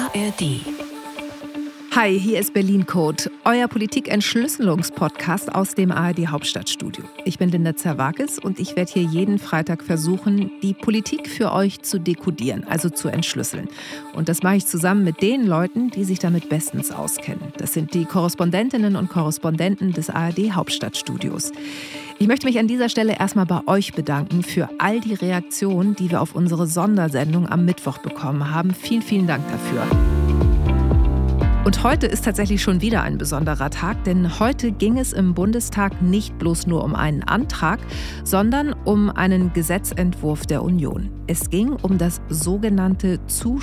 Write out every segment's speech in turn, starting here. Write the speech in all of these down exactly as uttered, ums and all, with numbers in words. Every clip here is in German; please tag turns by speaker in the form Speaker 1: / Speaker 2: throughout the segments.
Speaker 1: R D.
Speaker 2: Hi, hier ist Berlin Code, euer Politik-Entschlüsselungspodcast aus dem A R D-Hauptstadtstudio. Ich bin Linda Zerwakis und ich werde hier jeden Freitag versuchen, die Politik für euch zu dekodieren, also zu entschlüsseln. Und das mache ich zusammen mit den Leuten, die sich damit bestens auskennen. Das sind die Korrespondentinnen und Korrespondenten des A R D-Hauptstadtstudios. Ich möchte mich an dieser Stelle erstmal bei euch bedanken für all die Reaktionen, die wir auf unsere Sondersendung am Mittwoch bekommen haben. Vielen, vielen Dank dafür. Und heute ist tatsächlich schon wieder ein besonderer Tag, denn heute ging es im Bundestag nicht bloß nur um einen Antrag, sondern um einen Gesetzentwurf der Union. Es ging um das sogenannte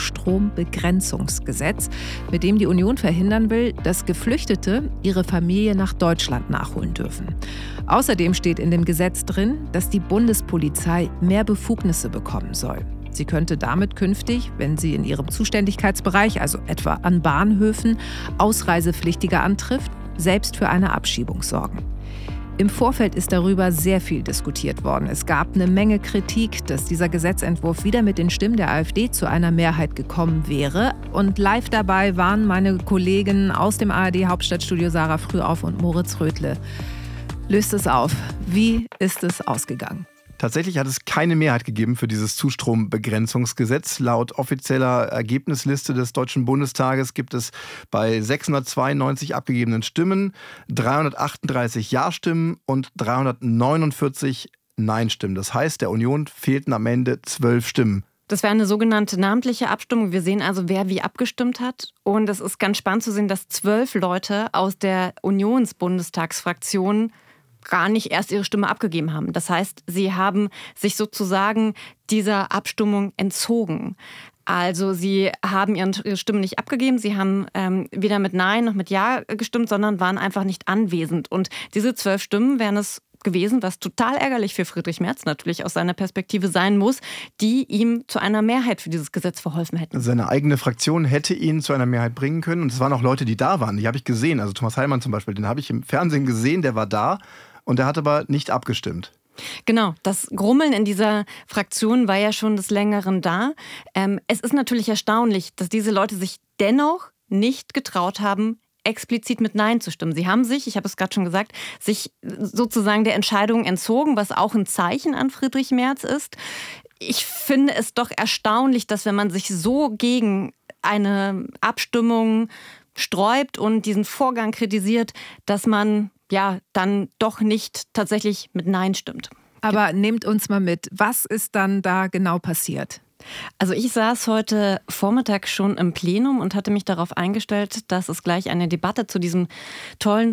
Speaker 2: Zustrombegrenzungsgesetz, mit dem die Union verhindern will, dass Geflüchtete ihre Familie nach Deutschland nachholen dürfen. Außerdem steht in dem Gesetz drin, dass die Bundespolizei mehr Befugnisse bekommen soll. Sie könnte damit künftig, wenn sie in ihrem Zuständigkeitsbereich, also etwa an Bahnhöfen, Ausreisepflichtige antrifft, selbst für eine Abschiebung sorgen. Im Vorfeld ist darüber sehr viel diskutiert worden. Es gab eine Menge Kritik, dass dieser Gesetzentwurf wieder mit den Stimmen der AfD zu einer Mehrheit gekommen wäre. Und live dabei waren meine Kollegen aus dem A R D-Hauptstadtstudio Sarah Frühauf und Moritz Rödle. Löst es auf. Wie ist es ausgegangen?
Speaker 3: Tatsächlich hat es keine Mehrheit gegeben für dieses Zustrombegrenzungsgesetz. Laut offizieller Ergebnisliste des Deutschen Bundestages gibt es bei sechshundertzweiundneunzig abgegebenen Stimmen dreihundertachtunddreißig Ja-Stimmen und dreihundertneunundvierzig Nein-Stimmen. Das heißt, der Union fehlten am Ende zwölf Stimmen.
Speaker 4: Das wäre eine sogenannte namentliche Abstimmung. Wir sehen also, wer wie abgestimmt hat. Und es ist ganz spannend zu sehen, dass zwölf Leute aus der Unionsbundestagsfraktion gar nicht erst ihre Stimme abgegeben haben. Das heißt, sie haben sich sozusagen dieser Abstimmung entzogen. Also sie haben ihre Stimme nicht abgegeben, sie haben ähm, weder mit Nein noch mit Ja gestimmt, sondern waren einfach nicht anwesend. Und diese zwölf Stimmen wären es gewesen, was total ärgerlich für Friedrich Merz natürlich aus seiner Perspektive sein muss, die ihm zu einer Mehrheit für dieses Gesetz verholfen hätten.
Speaker 3: Seine eigene Fraktion hätte ihn zu einer Mehrheit bringen können. Und es waren auch Leute, die da waren. Die habe ich gesehen. Also Thomas Heilmann zum Beispiel, den habe ich im Fernsehen gesehen, der war da. Und er hat aber nicht abgestimmt.
Speaker 4: Genau, das Grummeln in dieser Fraktion war ja schon des Längeren da. Ähm, es ist natürlich erstaunlich, dass diese Leute sich dennoch nicht getraut haben, explizit mit Nein zu stimmen. Sie haben sich, ich habe es gerade schon gesagt, sich sozusagen der Entscheidung entzogen, was auch ein Zeichen an Friedrich Merz ist. Ich finde es doch erstaunlich, dass wenn man sich so gegen eine Abstimmung sträubt und diesen Vorgang kritisiert, dass man ja dann doch nicht tatsächlich mit Nein stimmt.
Speaker 2: Aber nehmt uns mal mit, was ist dann da genau passiert?
Speaker 4: Also ich saß heute Vormittag schon im Plenum und hatte mich darauf eingestellt, dass es gleich eine Debatte zu diesem tollen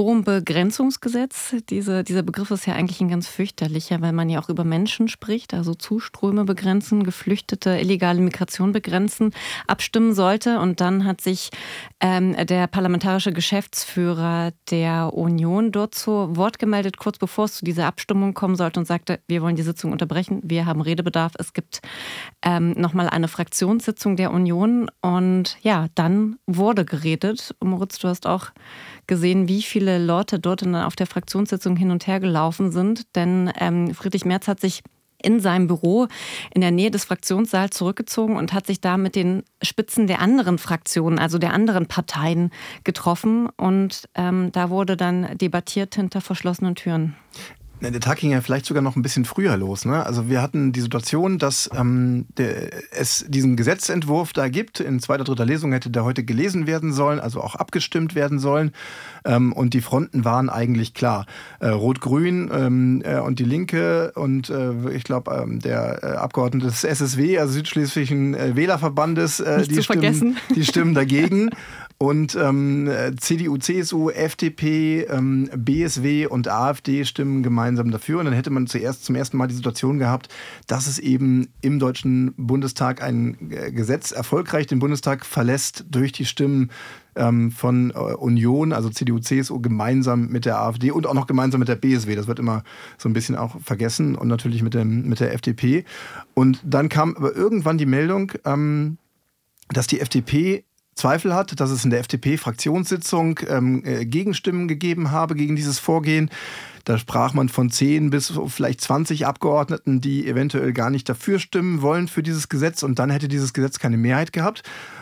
Speaker 4: Zustrombegrenzungsgesetz, diese, dieser Begriff ist ja eigentlich ein ganz fürchterlicher, weil man ja auch über Menschen spricht, also Zuströme begrenzen, Geflüchtete, illegale Migration begrenzen, abstimmen sollte. Und dann hat sich ähm, der parlamentarische Geschäftsführer der Union dort zu Wort gemeldet, kurz bevor es zu dieser Abstimmung kommen sollte und sagte, wir wollen die Sitzung unterbrechen, wir haben Redebedarf, es gibt Ähm, nochmal eine Fraktionssitzung der Union und ja, dann wurde geredet. Moritz, du hast auch gesehen, wie viele Leute dort in, auf der Fraktionssitzung hin und her gelaufen sind, denn ähm, Friedrich Merz hat sich in seinem Büro in der Nähe des Fraktionssaals zurückgezogen und hat sich da mit den Spitzen der anderen Fraktionen, also der anderen Parteien getroffen und ähm, da wurde dann debattiert hinter verschlossenen Türen.
Speaker 3: Der Tag ging ja vielleicht sogar noch ein bisschen früher los. Ne? Also wir hatten die Situation, dass ähm, der, es diesen Gesetzentwurf da gibt. In zweiter, dritter Lesung hätte der heute gelesen werden sollen, also auch abgestimmt werden sollen. Ähm, und die Fronten waren eigentlich klar. Äh, Rot-Grün ähm, äh, und die Linke und äh, ich glaube ähm, der äh, Abgeordnete des S S W, also Südschleswigischen äh, Wählerverbandes, äh, die, stimmen, die stimmen dagegen. Und ähm, C D U, C S U, F D P, ähm, B S W und AfD stimmen gemeinsam dafür. Und dann hätte man zuerst zum ersten Mal die Situation gehabt, dass es eben im Deutschen Bundestag ein Gesetz erfolgreich den Bundestag verlässt durch die Stimmen ähm, von äh, Union, also C D U, C S U, gemeinsam mit der AfD und auch noch gemeinsam mit der B S W. Das wird immer so ein bisschen auch vergessen und natürlich mit, dem, mit der F D P. Und dann kam aber irgendwann die Meldung, ähm, dass die F D P Zweifel hat, dass es in der F D P-Fraktionssitzung ähm, Gegenstimmen gegeben habe gegen dieses Vorgehen. Da sprach man von zehn bis vielleicht zwanzig Abgeordneten, die eventuell gar nicht dafür stimmen wollen für dieses Gesetz. Und dann hätte dieses Gesetz keine Mehrheit gehabt.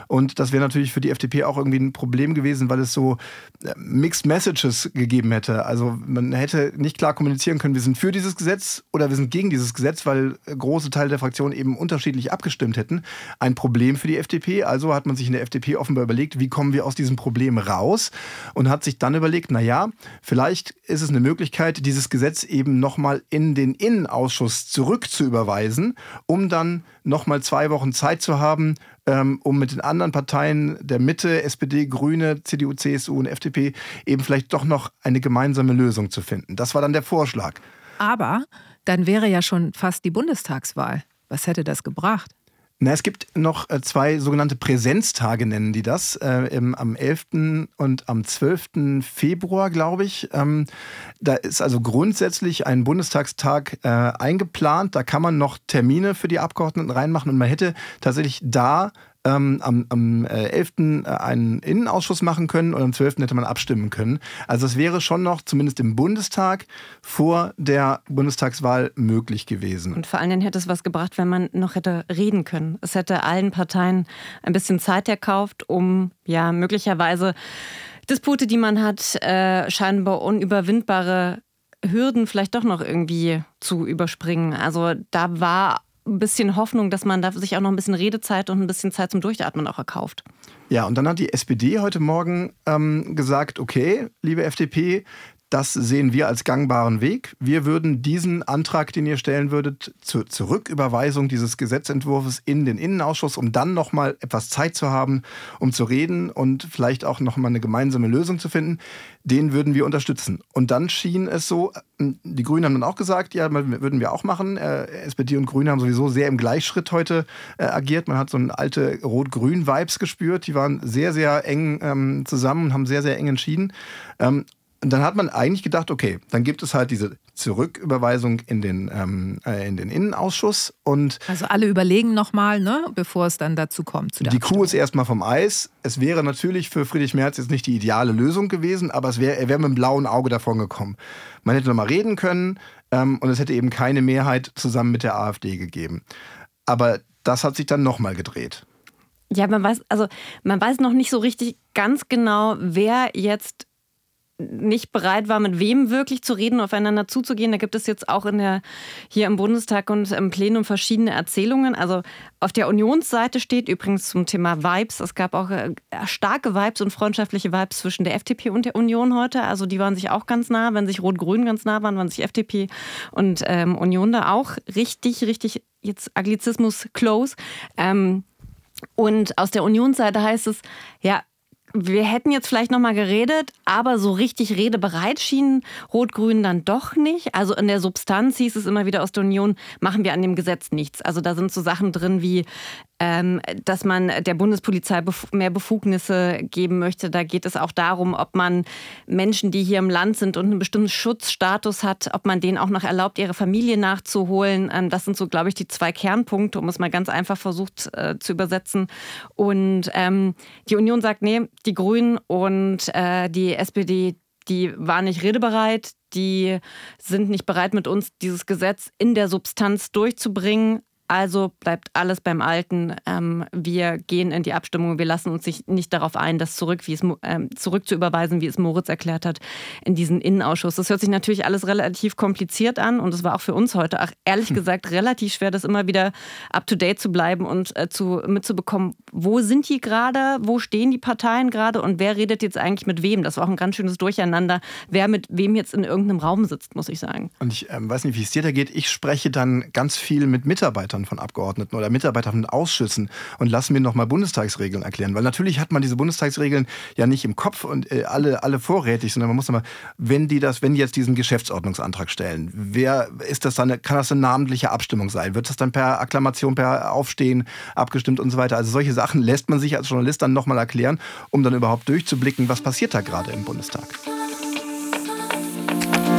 Speaker 3: Und das wäre natürlich für die F D P auch irgendwie ein Problem gewesen, weil es so Mixed Messages gegeben hätte. Also man hätte nicht klar kommunizieren können, wir sind für dieses Gesetz oder wir sind gegen dieses Gesetz, weil große Teile der Fraktion eben unterschiedlich abgestimmt hätten. Ein Problem für die F D P. Also hat man sich in der F D P offenbar überlegt, wie kommen wir aus diesem Problem raus, und hat sich dann überlegt, naja, vielleicht ist es eine Möglichkeit, dieses Gesetz eben nochmal in den Innenausschuss zurückzuüberweisen, um dann nochmal zwei Wochen Zeit zu haben, ähm, um mit den anderen Parteien der Mitte, S P D, Grüne, C D U, C S U und F D P eben vielleicht doch noch eine gemeinsame Lösung zu finden. Das war dann der Vorschlag.
Speaker 2: Aber dann wäre ja schon fast die Bundestagswahl. Was hätte das gebracht?
Speaker 3: Na, es gibt noch zwei sogenannte Präsenztage, nennen die das, äh, im, am elften und am zwölften Februar, glaube ich. Ähm, da ist also grundsätzlich ein Bundestagstag äh, eingeplant. Da kann man noch Termine für die Abgeordneten reinmachen, und man hätte tatsächlich da ähm, am, am elften einen Innenausschuss machen können und am zwölften hätte man abstimmen können. Also es wäre schon noch, zumindest im Bundestag, vor der Bundestagswahl möglich gewesen.
Speaker 4: Und vor allen Dingen hätte es was gebracht, wenn man noch hätte reden können. Es hätte allen Parteien ein bisschen Zeit erkauft, um ja möglicherweise Dispute, die man hat, äh, scheinbar unüberwindbare Hürden vielleicht doch noch irgendwie zu überspringen. Also da war ein bisschen Hoffnung, dass man da sich auch noch ein bisschen Redezeit und ein bisschen Zeit zum Durchatmen auch erkauft.
Speaker 3: Ja, und dann hat die S P D heute Morgen ähm, gesagt, okay, liebe F D P, das sehen wir als gangbaren Weg. Wir würden diesen Antrag, den ihr stellen würdet, zur Zurücküberweisung dieses Gesetzentwurfs in den Innenausschuss, um dann nochmal etwas Zeit zu haben, um zu reden und vielleicht auch nochmal eine gemeinsame Lösung zu finden, den würden wir unterstützen. Und dann schien es so, die Grünen haben dann auch gesagt, ja, würden wir auch machen. Äh, S P D und Grüne haben sowieso sehr im Gleichschritt heute äh, agiert. Man hat so eine alte Rot-Grün-Vibes gespürt. Die waren sehr, sehr eng ähm, zusammen und haben sehr, sehr eng entschieden. Ähm, Und dann hat man eigentlich gedacht, okay, dann gibt es halt diese Zurücküberweisung in den, ähm, äh, in den Innenausschuss. Und
Speaker 2: also alle überlegen nochmal, ne, bevor es dann dazu kommt. Zu der
Speaker 3: die Kuh ist erstmal vom Eis. Es wäre natürlich für Friedrich Merz jetzt nicht die ideale Lösung gewesen, aber es wär, er wäre mit dem blauen Auge davon gekommen. Man hätte nochmal reden können ähm, und es hätte eben keine Mehrheit zusammen mit der AfD gegeben. Aber das hat sich dann nochmal gedreht.
Speaker 4: Ja, man weiß, also man weiß noch nicht so richtig ganz genau, wer jetzt nicht bereit war, mit wem wirklich zu reden, aufeinander zuzugehen. Da gibt es jetzt auch in der, hier im Bundestag und im Plenum verschiedene Erzählungen. Also auf der Unionsseite steht übrigens zum Thema Vibes. Es gab auch starke Vibes und freundschaftliche Vibes zwischen der F D P und der Union heute. Also die waren sich auch ganz nah. Wenn sich Rot-Grün ganz nah waren, waren sich F D P und ähm, Union da auch richtig, richtig, jetzt Anglizismus close. Ähm, und aus der Unionsseite heißt es, ja, wir hätten jetzt vielleicht noch mal geredet, aber so richtig redebereit schienen Rot-Grün dann doch nicht. Also in der Substanz hieß es immer wieder aus der Union, machen wir an dem Gesetz nichts. Also da sind so Sachen drin wie, ähm, dass man der Bundespolizei bef- mehr Befugnisse geben möchte. Da geht es auch darum, ob man Menschen, die hier im Land sind und einen bestimmten Schutzstatus hat, ob man denen auch noch erlaubt, ihre Familie nachzuholen. Ähm, das sind so, glaube ich, die zwei Kernpunkte, um es mal ganz einfach versucht äh, zu übersetzen. Und ähm, die Union sagt, nee, die Grünen und äh, die S P D, die waren nicht redebereit, die sind nicht bereit, mit uns dieses Gesetz in der Substanz durchzubringen. Also bleibt alles beim Alten. Ähm, wir gehen in die Abstimmung. Wir lassen uns nicht darauf ein, das zurück, wie es, ähm, zurück zu überweisen, wie es Moritz erklärt hat, in diesen Innenausschuss. Das hört sich natürlich alles relativ kompliziert an und es war auch für uns heute, auch ehrlich gesagt, relativ schwer, das immer wieder up-to-date zu bleiben und äh, zu, mitzubekommen, wo sind die gerade, wo stehen die Parteien gerade und wer redet jetzt eigentlich mit wem. Das war auch ein ganz schönes Durcheinander, wer mit wem jetzt in irgendeinem Raum sitzt, muss ich sagen.
Speaker 3: Und ich ähm, weiß nicht, wie es dir da geht. Ich spreche dann ganz viel mit Mitarbeitern von Abgeordneten oder Mitarbeitern von Ausschüssen und lassen mir nochmal Bundestagsregeln erklären. Weil natürlich hat man diese Bundestagsregeln ja nicht im Kopf und äh, alle, alle vorrätig, sondern man muss nochmal, wenn die das, wenn die jetzt diesen Geschäftsordnungsantrag stellen, wer ist das dann, kann das eine namentliche Abstimmung sein? Wird das dann per Akklamation, per Aufstehen abgestimmt und so weiter? Also solche Sachen lässt man sich als Journalist dann nochmal erklären, um dann überhaupt durchzublicken, was passiert da gerade im Bundestag.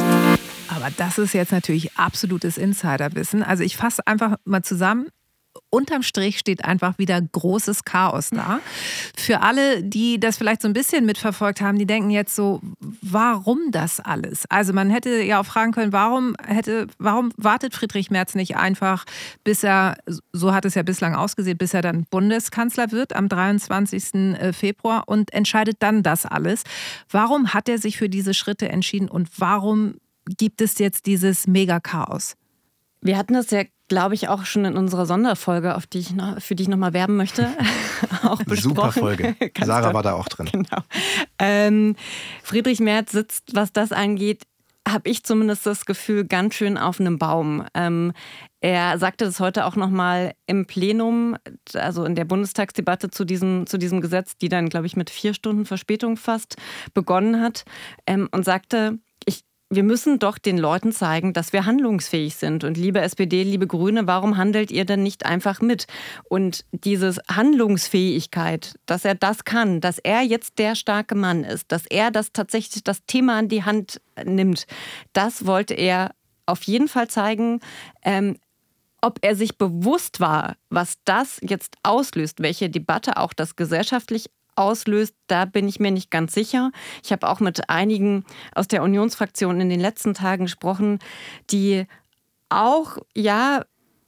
Speaker 2: Aber das ist jetzt natürlich absolutes Insiderwissen. Also ich fasse einfach mal zusammen. unterm Strich steht einfach wieder großes Chaos da. Für alle, die das vielleicht so ein bisschen mitverfolgt haben, die denken jetzt so, warum das alles? Also man hätte ja auch fragen können, warum hätte, warum wartet Friedrich Merz nicht einfach, bis er, so hat es ja bislang ausgesehen, bis er dann Bundeskanzler wird am dreiundzwanzigsten Februar und entscheidet dann das alles. Warum hat er sich für diese Schritte entschieden und warum gibt es jetzt dieses Mega-Chaos?
Speaker 4: Wir hatten das ja, glaube ich, auch schon in unserer Sonderfolge, auf die ich noch, für die ich nochmal werben möchte, auch besprochen.
Speaker 3: Super Folge. Sarah war da auch drin.
Speaker 4: Genau. Ähm, Friedrich Merz sitzt, was das angeht, habe ich zumindest das Gefühl, ganz schön auf einem Baum. Ähm, er sagte das heute auch nochmal im Plenum, also in der Bundestagsdebatte zu diesem, zu diesem Gesetz, die dann, glaube ich, mit vier Stunden Verspätung fast begonnen hat, ähm, und sagte, ich Wir müssen doch den Leuten zeigen, dass wir handlungsfähig sind. Und liebe S P D, liebe Grüne, warum handelt ihr denn nicht einfach mit? Und diese Handlungsfähigkeit, dass er das kann, dass er jetzt der starke Mann ist, dass er das tatsächlich das Thema an die Hand nimmt, das wollte er auf jeden Fall zeigen. Ähm, ob er sich bewusst war, was das jetzt auslöst, welche Debatte auch das gesellschaftlich auslöst, da bin ich mir nicht ganz sicher. Ich habe auch mit einigen aus der Unionsfraktion in den letzten Tagen gesprochen, die auch, ja,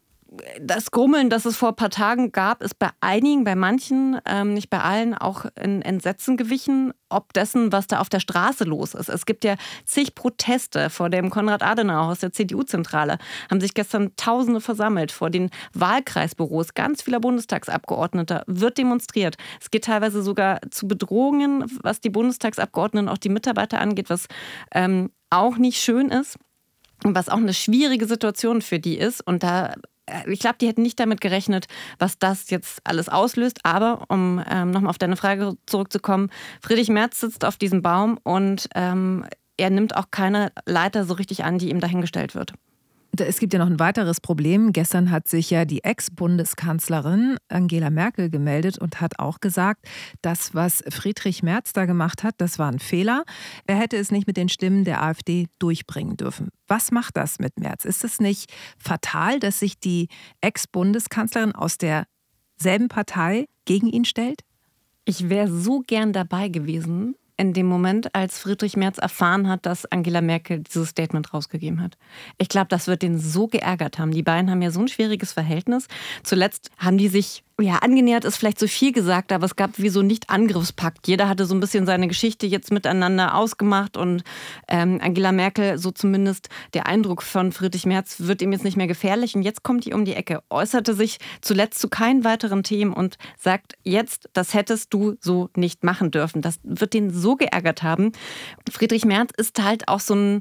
Speaker 4: das Grummeln, das es vor ein paar Tagen gab, ist bei einigen, bei manchen, ähm, nicht bei allen, auch in Entsetzen gewichen, ob dessen, was da auf der Straße los ist. Es gibt ja zig Proteste vor dem Konrad-Adenauer-Haus der C D U-Zentrale. Haben sich gestern Tausende versammelt vor den Wahlkreisbüros ganz vieler Bundestagsabgeordneter. Wird demonstriert. Es geht teilweise sogar zu Bedrohungen, was die Bundestagsabgeordneten, auch die Mitarbeiter angeht, was ähm, auch nicht schön ist und was auch eine schwierige Situation für die ist. Und da Ich glaube, die hätten nicht damit gerechnet, was das jetzt alles auslöst. Aber um ähm, nochmal auf deine Frage zurückzukommen, Friedrich Merz sitzt auf diesem Baum und ähm, er nimmt auch keine Leiter so richtig an, die ihm dahingestellt wird.
Speaker 2: Es gibt ja noch ein weiteres Problem. Gestern hat sich ja die Ex-Bundeskanzlerin Angela Merkel gemeldet und hat auch gesagt, das, was Friedrich Merz da gemacht hat, das war ein Fehler. Er hätte es nicht mit den Stimmen der AfD durchbringen dürfen. Was macht das mit Merz? Ist es nicht fatal, dass sich die Ex-Bundeskanzlerin aus derselben Partei gegen ihn stellt?
Speaker 4: Ich wäre so gern dabei gewesen, in dem Moment, als Friedrich Merz erfahren hat, dass Angela Merkel dieses Statement rausgegeben hat. Ich glaube, das wird den so geärgert haben. Die beiden haben ja so ein schwieriges Verhältnis. Zuletzt haben die sich, ja, angenähert ist vielleicht zu viel gesagt, aber es gab wie so einen Nicht-Angriffspakt. Jeder hatte so ein bisschen seine Geschichte jetzt miteinander ausgemacht und ähm, Angela Merkel, so zumindest der Eindruck von Friedrich Merz, wird ihm jetzt nicht mehr gefährlich. Und jetzt kommt die um die Ecke, äußerte sich zuletzt zu keinen weiteren Themen und sagt jetzt, das hättest du so nicht machen dürfen. Das wird den so geärgert haben. Friedrich Merz ist halt auch so ein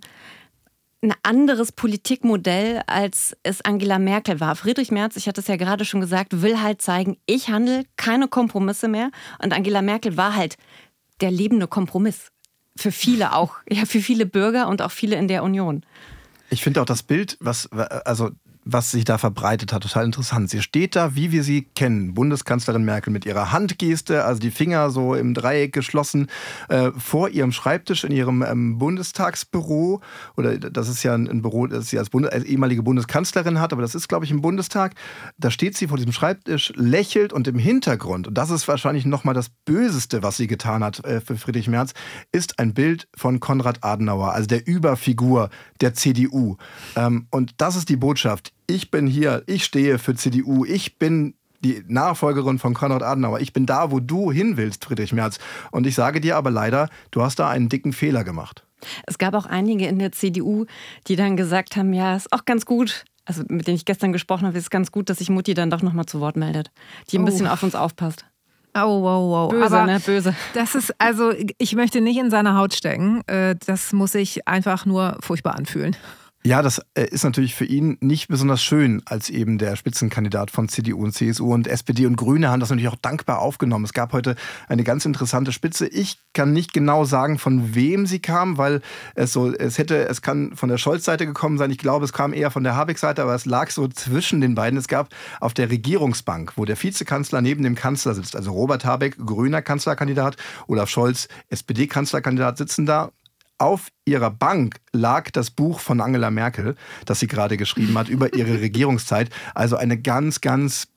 Speaker 4: ein anderes Politikmodell, als es Angela Merkel war. Friedrich Merz, ich hatte es ja gerade schon gesagt, will halt zeigen, ich handle keine Kompromisse mehr. Und Angela Merkel war halt der lebende Kompromiss. Für viele auch, ja, für viele Bürger und auch viele in der Union.
Speaker 3: Ich finde auch das Bild, was, also was sich da verbreitet hat, total interessant. Sie steht da, wie wir sie kennen, Bundeskanzlerin Merkel mit ihrer Handgeste, also die Finger so im Dreieck geschlossen, äh, vor ihrem Schreibtisch in ihrem ähm, Bundestagsbüro. Oder das ist ja ein, ein Büro, das sie als, Bundes-, als ehemalige Bundeskanzlerin hat, aber das ist, glaube ich, im Bundestag. Da steht sie vor diesem Schreibtisch, lächelt und im Hintergrund, und das ist wahrscheinlich nochmal das Böseste, was sie getan hat äh, für Friedrich Merz, ist ein Bild von Konrad Adenauer, also der Überfigur der C D U. Ähm, und das ist die Botschaft. Ich bin hier, ich stehe für C D U, ich bin die Nachfolgerin von Konrad Adenauer. Ich bin da, wo du hin willst, Friedrich Merz. Und ich sage dir aber leider, du hast da einen dicken Fehler gemacht.
Speaker 4: Es gab auch einige in der C D U, die dann gesagt haben, ja, ist auch ganz gut, also mit denen ich gestern gesprochen habe, ist ganz gut, dass sich Mutti dann doch nochmal zu Wort meldet, die ein oh. bisschen auf uns aufpasst.
Speaker 2: Oh, wow, wow.
Speaker 4: Böse,
Speaker 2: aber
Speaker 4: ne? Böse.
Speaker 2: Das ist, also, ich möchte nicht in seine Haut stecken. Das muss sich einfach nur furchtbar anfühlen.
Speaker 3: Ja, das ist natürlich für ihn nicht besonders schön als eben der Spitzenkandidat von C D U und C S U, und S P D und Grüne haben das natürlich auch dankbar aufgenommen. Es gab heute eine ganz interessante Spitze. Ich kann nicht genau sagen, von wem sie kam, weil es so, es hätte, es kann von der Scholz-Seite gekommen sein. Ich glaube, es kam eher von der Habeck-Seite, aber es lag so zwischen den beiden. Es gab auf der Regierungsbank, wo der Vizekanzler neben dem Kanzler sitzt, also Robert Habeck, grüner Kanzlerkandidat, Olaf Scholz, S P D-Kanzlerkandidat, sitzen da. Auf ihrer Bank lag das Buch von Angela Merkel, das sie gerade geschrieben hat, über ihre Regierungszeit. Also eine ganz, ganz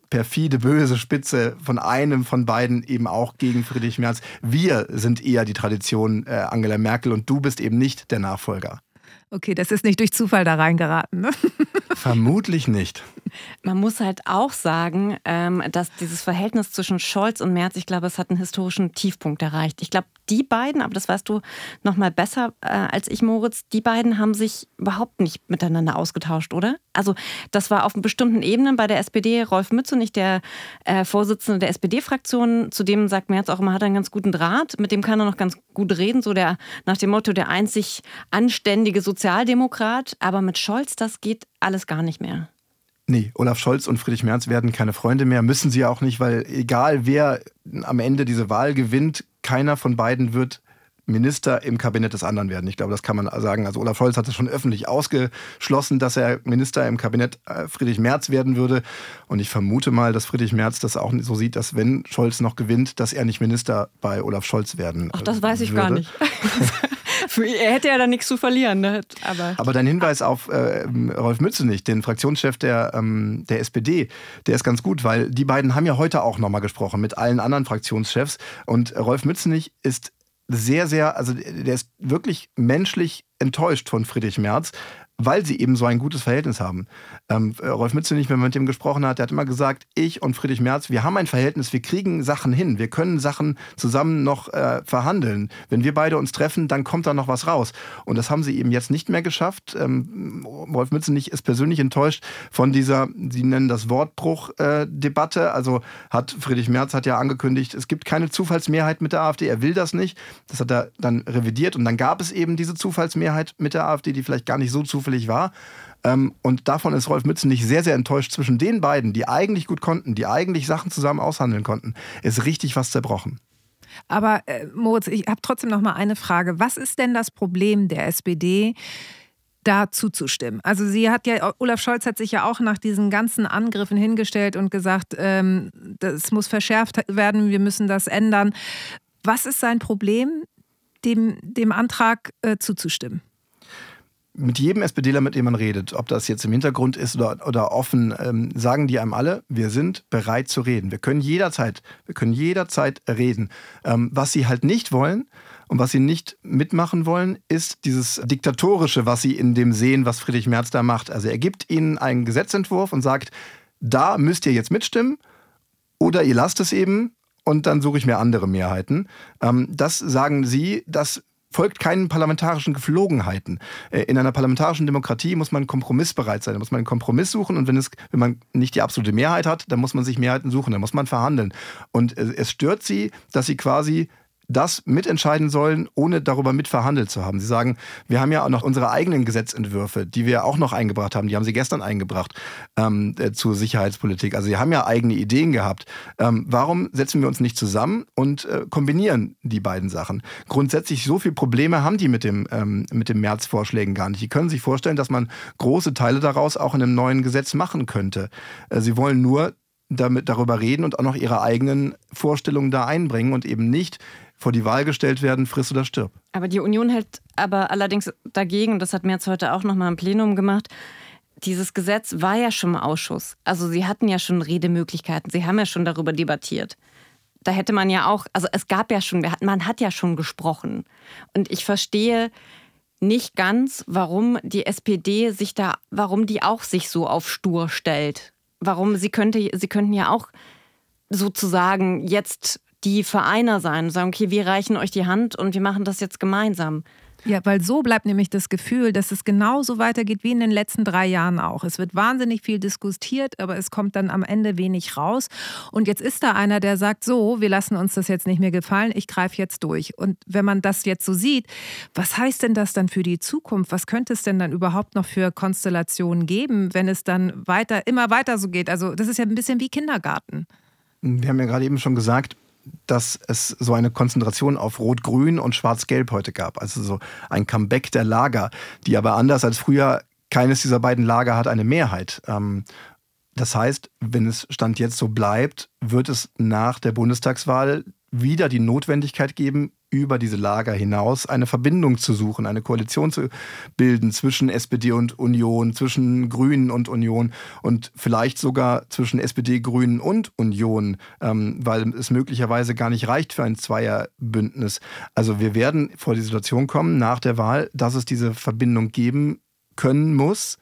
Speaker 3: perfide, böse Spitze von einem von beiden eben auch gegen Friedrich Merz. Wir sind eher die Tradition äh, Angela Merkel und du bist eben nicht der Nachfolger.
Speaker 2: Okay, das ist nicht durch Zufall da reingeraten, ne?
Speaker 3: Vermutlich nicht.
Speaker 4: Man muss halt auch sagen, dass dieses Verhältnis zwischen Scholz und Merz, ich glaube, es hat einen historischen Tiefpunkt erreicht. Ich glaube, die beiden, aber das weißt du noch mal besser als ich, Moritz, die beiden haben sich überhaupt nicht miteinander ausgetauscht, oder? Also das war auf bestimmten Ebenen bei der S P D. Rolf Mützenich, der äh, Vorsitzende der S P D-Fraktion, zu dem sagt Merz auch immer, hat er einen ganz guten Draht, mit dem kann er noch ganz gut reden, so der nach dem Motto, der einzig anständige Sozialdemokrat. Aber mit Scholz, das geht alles gar nicht mehr.
Speaker 3: Nee, Olaf Scholz und Friedrich Merz werden keine Freunde mehr, müssen sie auch nicht, weil egal wer am Ende diese Wahl gewinnt, keiner von beiden wird Minister im Kabinett des anderen werden. Ich glaube, das kann man sagen. Also Olaf Scholz hat es schon öffentlich ausgeschlossen, dass er Minister im Kabinett Friedrich Merz werden würde. Und ich vermute mal, dass Friedrich Merz das auch so sieht, dass wenn Scholz noch gewinnt, dass er nicht Minister bei Olaf Scholz werden würde.
Speaker 4: Ach, das weiß ich gar nicht. Er hätte ja da nichts zu verlieren. Ne? Aber,
Speaker 3: Aber dein Hinweis auf äh, Rolf Mützenich, den Fraktionschef der, ähm, der S P D, der ist ganz gut, weil die beiden haben ja heute auch nochmal gesprochen mit allen anderen Fraktionschefs. Und Rolf Mützenich ist sehr, sehr, also der ist wirklich menschlich enttäuscht von Friedrich Merz, weil sie eben so ein gutes Verhältnis haben. Ähm, Rolf Mützenich, wenn man mit ihm gesprochen hat, der hat immer gesagt, ich und Friedrich Merz, wir haben ein Verhältnis, wir kriegen Sachen hin, wir können Sachen zusammen noch äh, verhandeln. Wenn wir beide uns treffen, dann kommt da noch was raus. Und das haben sie eben jetzt nicht mehr geschafft. Ähm, Rolf Mützenich ist persönlich enttäuscht von dieser, sie nennen das Wortbruch-Debatte. Äh, also hat Friedrich Merz hat ja angekündigt, es gibt keine Zufallsmehrheit mit der AfD, er will das nicht. Das hat er dann revidiert und dann gab es eben diese Zufallsmehrheit mit der AfD, die vielleicht gar nicht so zufällig war. Und davon ist Rolf Mützenich sehr, sehr enttäuscht. Zwischen den beiden, die eigentlich gut konnten, die eigentlich Sachen zusammen aushandeln konnten, ist richtig was zerbrochen.
Speaker 2: Aber äh, Moritz, ich habe trotzdem noch mal eine Frage. Was ist denn das Problem der S P D, da zuzustimmen? Also sie hat ja, Olaf Scholz hat sich ja auch nach diesen ganzen Angriffen hingestellt und gesagt, ähm, das muss verschärft werden, wir müssen das ändern. Was ist sein Problem, dem, dem Antrag äh, zuzustimmen?
Speaker 3: Mit jedem SPDler, mit dem man redet, ob das jetzt im Hintergrund ist oder, oder offen, ähm, sagen die einem alle, wir sind bereit zu reden. Wir können jederzeit, wir können jederzeit reden. Ähm, was sie halt nicht wollen und was sie nicht mitmachen wollen, ist dieses Diktatorische, was sie in dem sehen, was Friedrich Merz da macht. Also er gibt ihnen einen Gesetzentwurf und sagt, da müsst ihr jetzt mitstimmen oder ihr lasst es eben und dann suche ich mir andere Mehrheiten. Ähm, das sagen sie, das folgt keinen parlamentarischen Geflogenheiten. In einer parlamentarischen Demokratie muss man kompromissbereit sein, da muss man einen Kompromiss suchen und wenn, es, wenn man nicht die absolute Mehrheit hat, dann muss man sich Mehrheiten suchen, dann muss man verhandeln. Und es stört sie, dass sie quasi das mitentscheiden sollen, ohne darüber mitverhandelt zu haben. Sie sagen, wir haben ja auch noch unsere eigenen Gesetzentwürfe, die wir auch noch eingebracht haben, die haben sie gestern eingebracht ähm, äh, zur Sicherheitspolitik. Also sie haben ja eigene Ideen gehabt. Ähm, warum setzen wir uns nicht zusammen und äh, kombinieren die beiden Sachen? Grundsätzlich so viele Probleme haben die mit dem, ähm, mit dem März-Vorschlägen gar nicht. Die können sich vorstellen, dass man große Teile daraus auch in einem neuen Gesetz machen könnte. Äh, sie wollen nur damit, darüber reden und auch noch ihre eigenen Vorstellungen da einbringen und eben nicht vor die Wahl gestellt werden, friss oder stirb.
Speaker 4: Aber die Union hält aber allerdings dagegen, und das hat Merz heute auch noch mal im Plenum gemacht, dieses Gesetz war ja schon im Ausschuss. Also sie hatten ja schon Redemöglichkeiten, sie haben ja schon darüber debattiert. Da hätte man ja auch, also es gab ja schon, man hat ja schon gesprochen. Und ich verstehe nicht ganz, warum die S P D sich da, warum die auch sich so auf stur stellt. Warum, sie könnte, sie könnten ja auch sozusagen jetzt die Vereiner sein und sagen, okay, wir reichen euch die Hand und wir machen das jetzt gemeinsam.
Speaker 2: Ja, weil so bleibt nämlich das Gefühl, dass es genauso weitergeht wie in den letzten drei Jahren auch. Es wird wahnsinnig viel diskutiert, aber es kommt dann am Ende wenig raus. Und jetzt ist da einer, der sagt, so, wir lassen uns das jetzt nicht mehr gefallen, ich greife jetzt durch. Und wenn man das jetzt so sieht, was heißt denn das dann für die Zukunft? Was könnte es denn dann überhaupt noch für Konstellationen geben, wenn es dann weiter, immer weiter so geht? Also das ist ja ein bisschen wie Kindergarten.
Speaker 3: Wir haben ja gerade eben schon gesagt, dass es so eine Konzentration auf Rot-Grün und Schwarz-Gelb heute gab. Also so ein Comeback der Lager, die aber anders als früher, keines dieser beiden Lager hat eine Mehrheit. Das heißt, wenn es Stand jetzt so bleibt, wird es nach der Bundestagswahl wieder die Notwendigkeit geben, über diese Lager hinaus eine Verbindung zu suchen, eine Koalition zu bilden zwischen S P D und Union, zwischen Grünen und Union und vielleicht sogar zwischen S P D, Grünen und Union, ähm, weil es möglicherweise gar nicht reicht für ein Zweierbündnis. Also wir werden vor die Situation kommen nach der Wahl, dass es diese Verbindung geben können muss.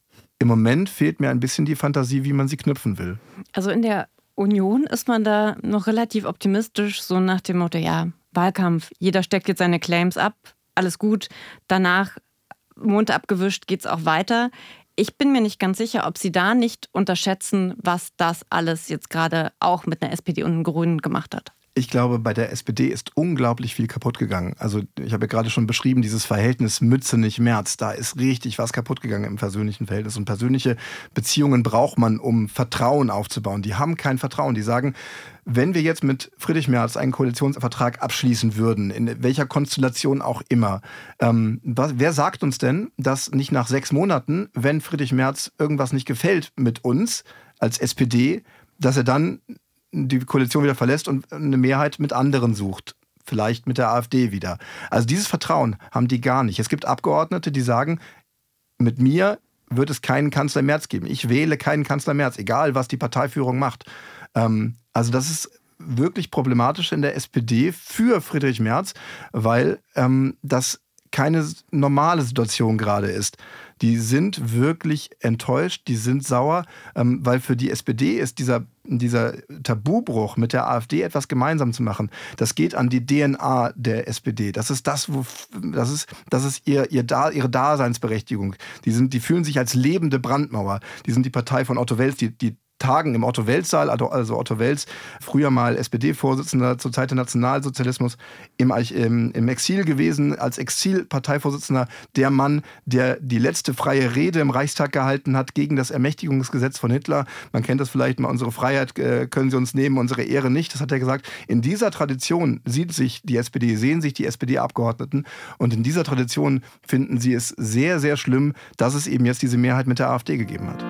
Speaker 3: Im Moment fehlt mir ein bisschen die Fantasie, wie man sie knüpfen will.
Speaker 4: Also in der Union ist man da noch relativ optimistisch, so nach dem Motto, ja, Wahlkampf, jeder steckt jetzt seine Claims ab, alles gut, danach, Mund abgewischt, geht's auch weiter. Ich bin mir nicht ganz sicher, ob Sie da nicht unterschätzen, was das alles jetzt gerade auch mit einer S P D und den Grünen gemacht hat.
Speaker 3: Ich glaube, bei der S P D ist unglaublich viel kaputt gegangen. Also ich habe ja gerade schon beschrieben, dieses Verhältnis Mützenich-Merz, da ist richtig was kaputt gegangen im persönlichen Verhältnis. Und persönliche Beziehungen braucht man, um Vertrauen aufzubauen. Die haben kein Vertrauen. Die sagen, wenn wir jetzt mit Friedrich Merz einen Koalitionsvertrag abschließen würden, in welcher Konstellation auch immer, ähm, was, wer sagt uns denn, dass nicht nach sechs Monaten, wenn Friedrich Merz irgendwas nicht gefällt mit uns als S P D, dass er dann die Koalition wieder verlässt und eine Mehrheit mit anderen sucht. Vielleicht mit der AfD wieder. Also dieses Vertrauen haben die gar nicht. Es gibt Abgeordnete, die sagen, mit mir wird es keinen Kanzler Merz geben. Ich wähle keinen Kanzler Merz, egal was die Parteiführung macht. Ähm, also das ist wirklich problematisch in der S P D für Friedrich Merz, weil ähm, das keine normale Situation gerade ist. Die sind wirklich enttäuscht, die sind sauer, ähm, weil für die S P D ist dieser, dieser Tabubruch mit der AfD etwas gemeinsam zu machen. Das geht an die D N A der S P D. Das ist das, wo, das ist, das ist ihr, ihr da, ihre Daseinsberechtigung. Die sind, die fühlen sich als lebende Brandmauer. Die sind die Partei von Otto Wels, die, die Tagen im Otto-Wels-Saal, also Otto Wels, früher mal S P D-Vorsitzender zur Zeit des Nationalsozialismus, im, im, im Exil gewesen, als Exil-Parteivorsitzender, der Mann, der die letzte freie Rede im Reichstag gehalten hat gegen das Ermächtigungsgesetz von Hitler. Man kennt das vielleicht mal, unsere Freiheit äh, können Sie uns nehmen, unsere Ehre nicht. Das hat er gesagt. In dieser Tradition sieht sich die S P D, sehen sich die S P D-Abgeordneten und in dieser Tradition finden sie es sehr, sehr schlimm, dass es eben jetzt diese Mehrheit mit der AfD gegeben hat.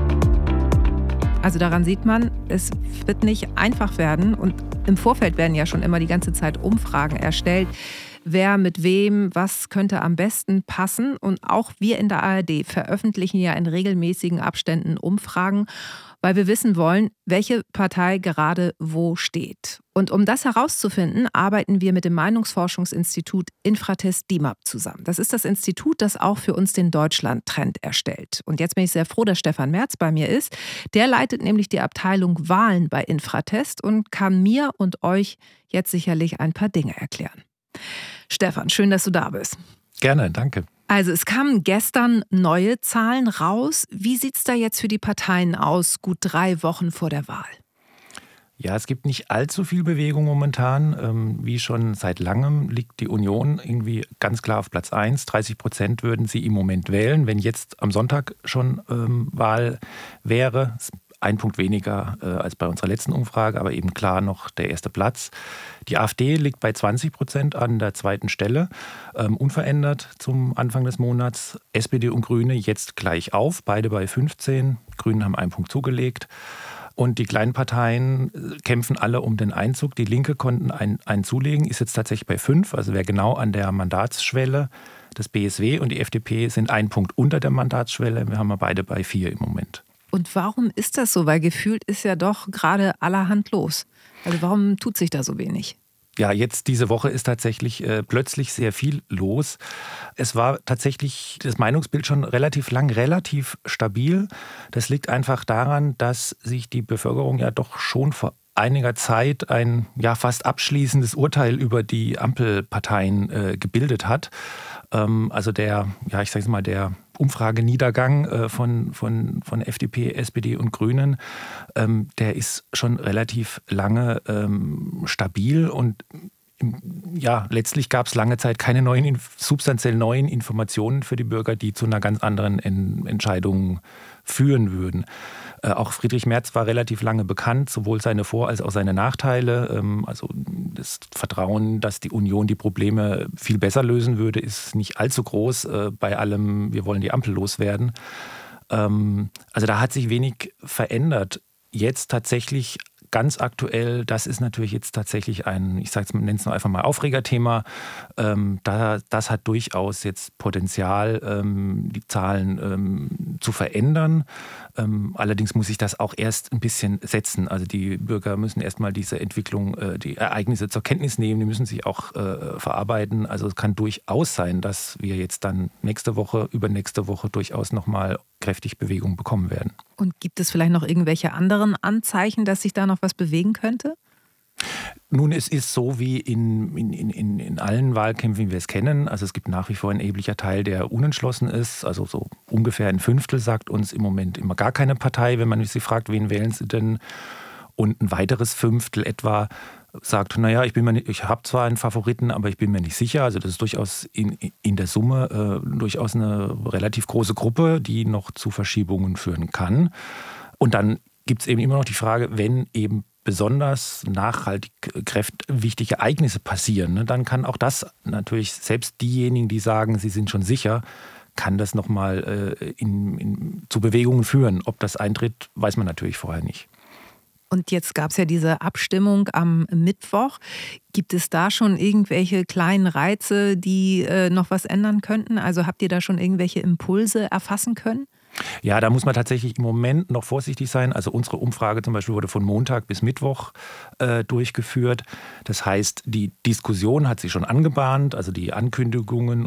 Speaker 2: Also daran sieht man, es wird nicht einfach werden und im Vorfeld werden ja schon immer die ganze Zeit Umfragen erstellt. Wer mit wem, was könnte am besten passen. Und auch wir in der A R D veröffentlichen ja in regelmäßigen Abständen Umfragen, weil wir wissen wollen, welche Partei gerade wo steht. Und um das herauszufinden, arbeiten wir mit dem Meinungsforschungsinstitut Infratest D I M A P zusammen. Das ist das Institut, das auch für uns den Deutschland-Trend erstellt. Und jetzt bin ich sehr froh, dass Stefan Merz bei mir ist. Der leitet nämlich die Abteilung Wahlen bei Infratest und kann mir und euch jetzt sicherlich ein paar Dinge erklären. Stefan, schön, dass du da bist.
Speaker 1: Gerne, danke.
Speaker 2: Also es kamen gestern neue Zahlen raus. Wie sieht es da jetzt für die Parteien aus, gut drei Wochen vor der Wahl?
Speaker 1: Ja, es gibt nicht allzu viel Bewegung momentan. Ähm, wie schon seit langem liegt die Union irgendwie ganz klar auf Platz eins. dreißig Prozent würden sie im Moment wählen, wenn jetzt am Sonntag schon ähm, Wahl wäre. Ein Punkt weniger äh, als bei unserer letzten Umfrage, aber eben klar noch der erste Platz. Die AfD liegt bei zwanzig Prozent an der zweiten Stelle, ähm, unverändert zum Anfang des Monats. S P D und Grüne jetzt gleich auf, beide bei fünfzehn. Grüne haben einen Punkt zugelegt. Und die kleinen Parteien kämpfen alle um den Einzug. Die Linke konnten einen, einen zulegen, ist jetzt tatsächlich bei fünf, also wäre genau an der Mandatsschwelle. Das B S W und die F D P sind einen Punkt unter der Mandatsschwelle. Wir haben ja beide bei vier im Moment.
Speaker 2: Und warum ist das so? Weil gefühlt ist ja doch gerade allerhand los. Also warum tut sich da so wenig?
Speaker 1: Ja, jetzt diese Woche ist tatsächlich äh, plötzlich sehr viel los. Es war tatsächlich das Meinungsbild schon relativ lang, relativ stabil. Das liegt einfach daran, dass sich die Bevölkerung ja doch schon vor einiger Zeit ein ja fast abschließendes Urteil über die Ampelparteien äh, gebildet hat. Ähm, also der, ja ich sage mal, der Umfrageniedergang äh, von, von, von F D P, S P D und Grünen, ähm, der ist schon relativ lange ähm, stabil und ja, letztlich gab es lange Zeit keine neuen, substanziell neuen Informationen für die Bürger, die zu einer ganz anderen en- Entscheidung führen würden. Äh, auch Friedrich Merz war relativ lange bekannt, sowohl seine Vor- als auch seine Nachteile. Ähm, also das Vertrauen, dass die Union die Probleme viel besser lösen würde, ist nicht allzu groß äh, bei allem, wir wollen die Ampel loswerden. Ähm, also da hat sich wenig verändert. Jetzt tatsächlich ganz aktuell, das ist natürlich jetzt tatsächlich ein, ich sage es, nenne es noch einfach mal Aufregerthema. Ähm, da, das hat durchaus jetzt Potenzial, ähm, die Zahlen ähm, zu verändern. Ähm, allerdings muss sich das auch erst ein bisschen setzen. Also die Bürger müssen erstmal diese Entwicklung, äh, die Ereignisse zur Kenntnis nehmen, die müssen sich auch äh, verarbeiten. Also es kann durchaus sein, dass wir jetzt dann nächste Woche, übernächste Woche durchaus nochmal kräftig Bewegung bekommen werden.
Speaker 2: Und gibt es vielleicht noch irgendwelche anderen Anzeichen, dass sich da noch was bewegen könnte?
Speaker 1: Nun, es ist so wie in, in, in, in allen Wahlkämpfen, wie wir es kennen. Also es gibt nach wie vor ein erheblicher Teil, der unentschlossen ist. Also so ungefähr ein Fünftel sagt uns im Moment immer gar keine Partei, wenn man sie fragt, wen wählen sie denn? Und ein weiteres Fünftel etwa sagt, naja, ich bin mir nicht, ich habe zwar einen Favoriten, aber ich bin mir nicht sicher. Also das ist durchaus in, in der Summe äh, durchaus eine relativ große Gruppe, die noch zu Verschiebungen führen kann. Und dann gibt es eben immer noch die Frage, wenn eben besonders nachhaltig wichtige Ereignisse passieren, ne, dann kann auch das natürlich, selbst diejenigen, die sagen, sie sind schon sicher, kann das nochmal äh, in, in, zu Bewegungen führen. Ob das eintritt, weiß man natürlich vorher nicht.
Speaker 2: Und jetzt gab es ja diese Abstimmung am Mittwoch. Gibt es da schon irgendwelche kleinen Reize, die äh, noch was ändern könnten? Also habt ihr da schon irgendwelche Impulse erfassen können?
Speaker 1: Ja, da muss man tatsächlich im Moment noch vorsichtig sein. Also unsere Umfrage zum Beispiel wurde von Montag bis Mittwoch äh, durchgeführt. Das heißt, die Diskussion hat sich schon angebahnt. Also die Ankündigungen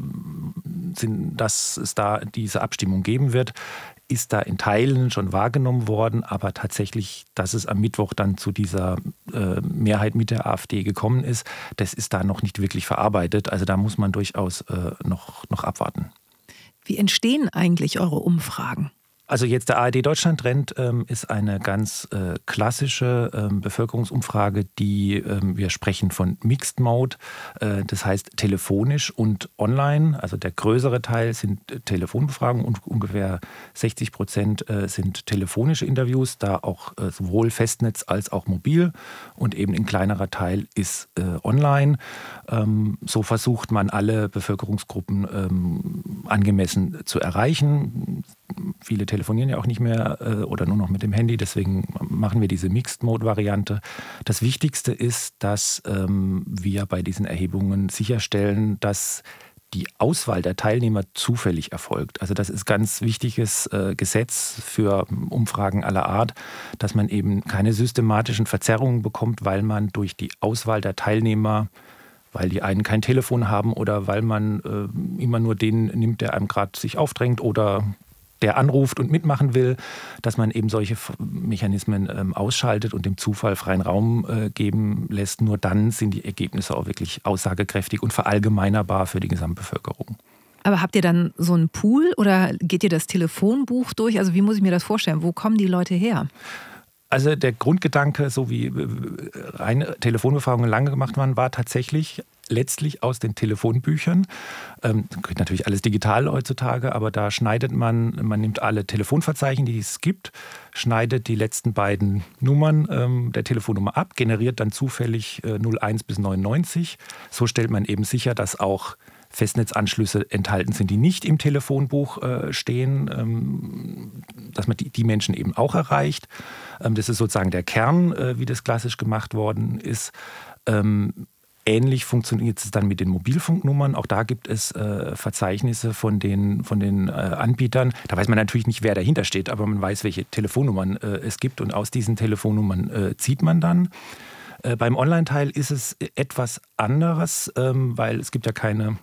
Speaker 1: äh, sind, dass es da diese Abstimmung geben wird, ist da in Teilen schon wahrgenommen worden. Aber tatsächlich, dass es am Mittwoch dann zu dieser äh, Mehrheit mit der AfD gekommen ist, das ist da noch nicht wirklich verarbeitet. Also da muss man durchaus äh, noch, noch abwarten.
Speaker 2: Wie entstehen eigentlich eure Umfragen?
Speaker 1: Also jetzt der A R D Deutschland-Trend ähm, ist eine ganz äh, klassische ähm, Bevölkerungsumfrage, die, ähm, wir sprechen von Mixed Mode, äh, das heißt telefonisch und online. Also der größere Teil sind äh, Telefonbefragungen und ungefähr sechzig Prozent äh, sind telefonische Interviews, da auch äh, sowohl Festnetz als auch mobil, und eben ein kleinerer Teil ist äh, online. Ähm, so versucht man alle Bevölkerungsgruppen ähm, angemessen zu erreichen. Viele telefonieren ja auch nicht mehr äh, oder nur noch mit dem Handy, deswegen machen wir diese Mixed-Mode-Variante. Das Wichtigste ist, dass ähm, wir bei diesen Erhebungen sicherstellen, dass die Auswahl der Teilnehmer zufällig erfolgt. Also das ist ganz wichtiges äh, Gesetz für Umfragen aller Art, dass man eben keine systematischen Verzerrungen bekommt, weil man durch die Auswahl der Teilnehmer, weil die einen kein Telefon haben oder weil man äh, immer nur den nimmt, der einem gerade sich aufdrängt oder der anruft und mitmachen will, dass man eben solche Mechanismen ähm, ausschaltet und dem Zufall freien Raum äh, geben lässt. Nur dann sind die Ergebnisse auch wirklich aussagekräftig und verallgemeinerbar für die Gesamtbevölkerung.
Speaker 2: Aber habt ihr dann so einen Pool oder geht ihr das Telefonbuch durch? Also wie muss ich mir das vorstellen? Wo kommen die Leute her?
Speaker 1: Also der Grundgedanke, so wie reine Telefonbefragungen lange gemacht waren, war tatsächlich letztlich aus den Telefonbüchern. Ähm, natürlich alles digital heutzutage, aber da schneidet man, man nimmt alle Telefonverzeichen, die es gibt, schneidet die letzten beiden Nummern ähm, der Telefonnummer ab, generiert dann zufällig äh, null eins bis neunundneunzig. So stellt man eben sicher, dass auch Festnetzanschlüsse enthalten sind, die nicht im Telefonbuch äh, stehen, ähm, dass man die, die Menschen eben auch erreicht. Ähm, das ist sozusagen der Kern, äh, wie das klassisch gemacht worden ist. Ähm, ähnlich funktioniert es dann mit den Mobilfunknummern. Auch da gibt es äh, Verzeichnisse von den, von den äh, Anbietern. Da weiß man natürlich nicht, wer dahinter steht, aber man weiß, welche Telefonnummern äh, es gibt, und aus diesen Telefonnummern äh, zieht man dann. Äh, beim Online-Teil ist es etwas anderes, ähm, weil es gibt ja keine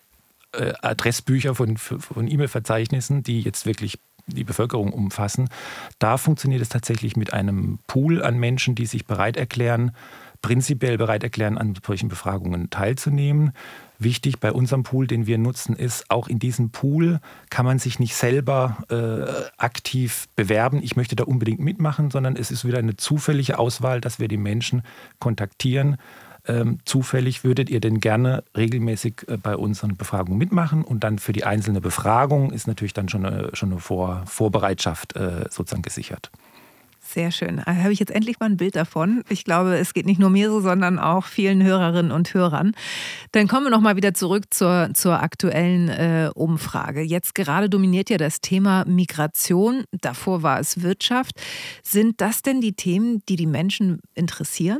Speaker 1: Adressbücher von, von E-Mail-Verzeichnissen, die jetzt wirklich die Bevölkerung umfassen. Da funktioniert es tatsächlich mit einem Pool an Menschen, die sich bereit erklären, prinzipiell bereit erklären, an solchen Befragungen teilzunehmen. Wichtig bei unserem Pool, den wir nutzen, ist, auch in diesem Pool kann man sich nicht selber äh, aktiv bewerben, ich möchte da unbedingt mitmachen, sondern es ist wieder eine zufällige Auswahl, dass wir die Menschen kontaktieren. Ähm, zufällig, würdet ihr denn gerne regelmäßig äh, bei unseren Befragungen mitmachen? Und dann für die einzelne Befragung ist natürlich dann schon eine, schon eine Vor- Vorbereitschaft äh, sozusagen gesichert.
Speaker 2: Sehr schön. Da habe ich jetzt endlich mal ein Bild davon. Ich glaube, es geht nicht nur mir so, sondern auch vielen Hörerinnen und Hörern. Dann kommen wir noch mal wieder zurück zur, zur aktuellen äh, Umfrage. Jetzt gerade dominiert ja das Thema Migration. Davor war es Wirtschaft. Sind das denn die Themen, die die Menschen interessieren?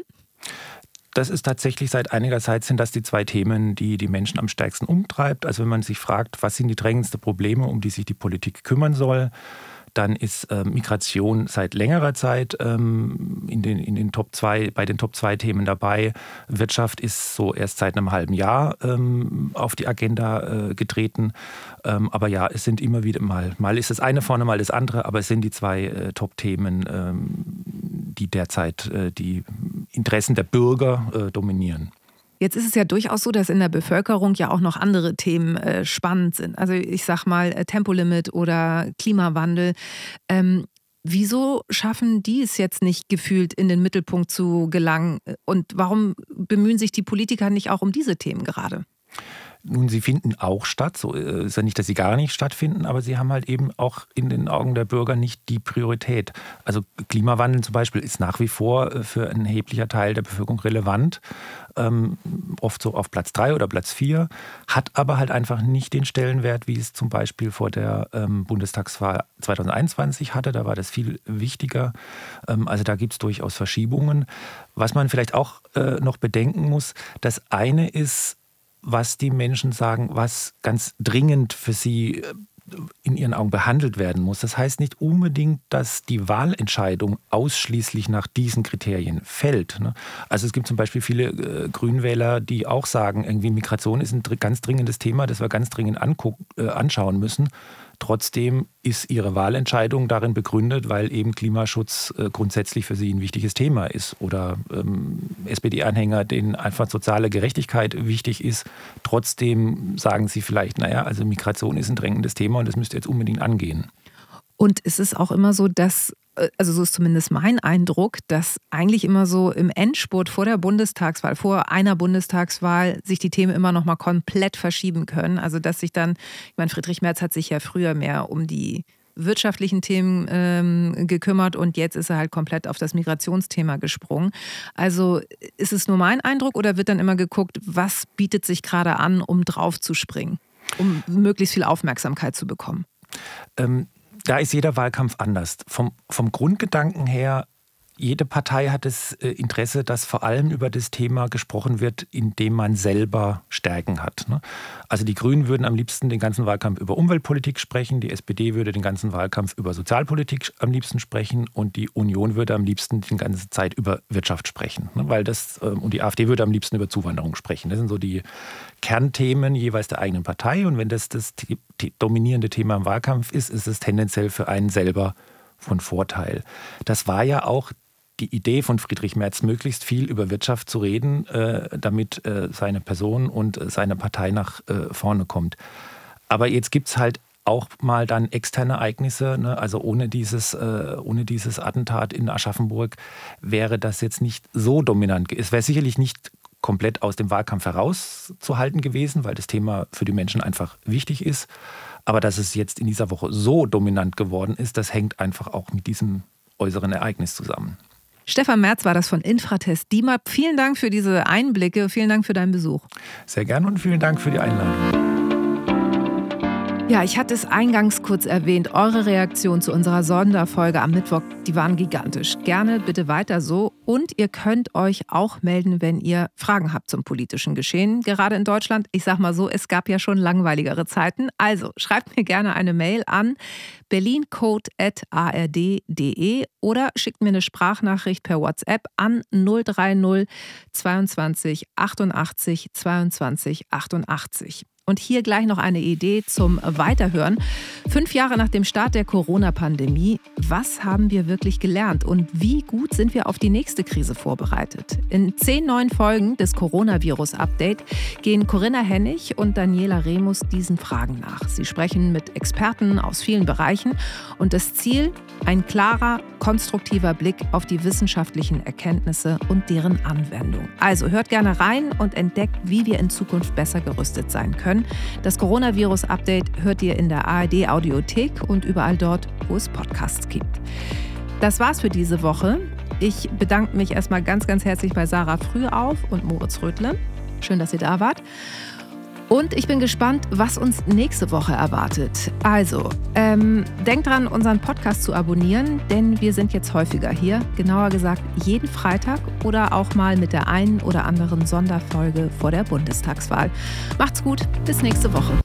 Speaker 1: Das ist tatsächlich seit einiger Zeit sind das die zwei Themen, die die Menschen am stärksten umtreibt. Also wenn man sich fragt, was sind die drängendsten Probleme, um die sich die Politik kümmern soll, dann ist äh, Migration seit längerer Zeit ähm, in den, in den Top zwei, bei den Top zwei Themen dabei. Wirtschaft ist so erst seit einem halben Jahr ähm, auf die Agenda äh, getreten. Ähm, aber ja, es sind immer wieder mal, mal ist das eine vorne, mal das andere, aber es sind die zwei äh, Top-Themen, ähm, die derzeit äh, die Interessen der Bürger äh, dominieren.
Speaker 2: Jetzt ist es ja durchaus so, dass in der Bevölkerung ja auch noch andere Themen äh, spannend sind. Also ich sag mal äh, Tempolimit oder Klimawandel. Ähm, wieso schaffen die es jetzt nicht gefühlt in den Mittelpunkt zu gelangen? Und warum bemühen sich die Politiker nicht auch um diese Themen gerade?
Speaker 1: Nun, sie finden auch statt. So ist ja nicht, dass sie gar nicht stattfinden, aber sie haben halt eben auch in den Augen der Bürger nicht die Priorität. Also Klimawandel zum Beispiel ist nach wie vor für einen erheblicher Teil der Bevölkerung relevant. Ähm, oft so auf Platz drei oder Platz vier, hat aber halt einfach nicht den Stellenwert, wie es zum Beispiel vor der ähm, Bundestagswahl zwanzig einundzwanzig hatte. Da war das viel wichtiger. Ähm, also da gibt es durchaus Verschiebungen. Was man vielleicht auch äh, noch bedenken muss, das eine ist, was die Menschen sagen, was ganz dringend für sie in ihren Augen behandelt werden muss. Das heißt nicht unbedingt, dass die Wahlentscheidung ausschließlich nach diesen Kriterien fällt. Also es gibt zum Beispiel viele äh, Grünwähler, die auch sagen, irgendwie Migration ist ein ganz dringendes Thema, das wir ganz dringend angucken, äh, anschauen müssen. Trotzdem ist ihre Wahlentscheidung darin begründet, weil eben Klimaschutz äh, grundsätzlich für sie ein wichtiges Thema ist. Oder ähm, S P D-Anhänger, denen einfach soziale Gerechtigkeit wichtig ist. Trotzdem sagen sie vielleicht, naja, also Migration ist ein drängendes Thema und das müsst ihr jetzt unbedingt angehen.
Speaker 2: Und es ist auch immer so, dass, also so ist zumindest mein Eindruck, dass eigentlich immer so im Endspurt vor der Bundestagswahl, vor einer Bundestagswahl sich die Themen immer noch mal komplett verschieben können. Also dass sich dann, ich meine, Friedrich Merz hat sich ja früher mehr um die wirtschaftlichen Themen ähm, gekümmert und jetzt ist er halt komplett auf das Migrationsthema gesprungen. Also ist es nur mein Eindruck oder wird dann immer geguckt, was bietet sich gerade an, um drauf zu springen, um möglichst viel Aufmerksamkeit zu bekommen?
Speaker 1: Ähm Da ist jeder Wahlkampf anders. Vom, vom Grundgedanken her, jede Partei hat das Interesse, dass vor allem über das Thema gesprochen wird, in dem man selber Stärken hat. Also die Grünen würden am liebsten den ganzen Wahlkampf über Umweltpolitik sprechen, die S P D würde den ganzen Wahlkampf über Sozialpolitik am liebsten sprechen und die Union würde am liebsten die ganze Zeit über Wirtschaft sprechen. Weil das, und die AfD würde am liebsten über Zuwanderung sprechen. Das sind so die Kernthemen jeweils der eigenen Partei. Und wenn das das dominierende Thema im Wahlkampf ist, ist es tendenziell für einen selber von Vorteil. Das war ja auch die Idee von Friedrich Merz, möglichst viel über Wirtschaft zu reden, äh, damit äh, seine Person und äh, seine Partei nach äh, vorne kommt. Aber jetzt gibt es halt auch mal dann externe Ereignisse, ne? Also ohne dieses, äh, ohne dieses Attentat in Aschaffenburg wäre das jetzt nicht so dominant. Es wäre sicherlich nicht komplett aus dem Wahlkampf herauszuhalten gewesen, weil das Thema für die Menschen einfach wichtig ist. Aber dass es jetzt in dieser Woche so dominant geworden ist, das hängt einfach auch mit diesem äußeren Ereignis zusammen.
Speaker 2: Stefan Merz war das von Infratest D I M A P. Vielen Dank für diese Einblicke, vielen Dank für deinen Besuch.
Speaker 1: Sehr gerne und vielen Dank für die Einladung.
Speaker 2: Ja, ich hatte es eingangs kurz erwähnt. Eure Reaktion zu unserer Sonderfolge am Mittwoch, die waren gigantisch. Gerne bitte weiter so. Und ihr könnt euch auch melden, wenn ihr Fragen habt zum politischen Geschehen. Gerade in Deutschland, ich sag mal so, es gab ja schon langweiligere Zeiten. Also schreibt mir gerne eine Mail an berlincode at a r d punkt d e oder schickt mir eine Sprachnachricht per WhatsApp an null drei null zweiundzwanzig achtundachtzig zweiundzwanzig achtundachtzig. Und hier gleich noch eine Idee zum Weiterhören. Fünf Jahre nach dem Start der Corona-Pandemie, was haben wir wirklich gelernt und wie gut sind wir auf die nächste Krise vorbereitet? In zehn neuen Folgen des Coronavirus-Update gehen Corinna Hennig und Daniela Remus diesen Fragen nach. Sie sprechen mit Experten aus vielen Bereichen und das Ziel, ein klarer, konstruktiver Blick auf die wissenschaftlichen Erkenntnisse und deren Anwendung. Also hört gerne rein und entdeckt, wie wir in Zukunft besser gerüstet sein können. Das Coronavirus-Update hört ihr in der A R D-Audiothek und überall dort, wo es Podcasts gibt. Das war's für diese Woche. Ich bedanke mich erstmal ganz, ganz herzlich bei Sarah Frühauf und Moritz Rödle. Schön, dass ihr da wart. Und ich bin gespannt, was uns nächste Woche erwartet. Also, ähm, denkt dran, unseren Podcast zu abonnieren, denn wir sind jetzt häufiger hier. Genauer gesagt, jeden Freitag oder auch mal mit der einen oder anderen Sonderfolge vor der Bundestagswahl. Macht's gut, bis nächste Woche.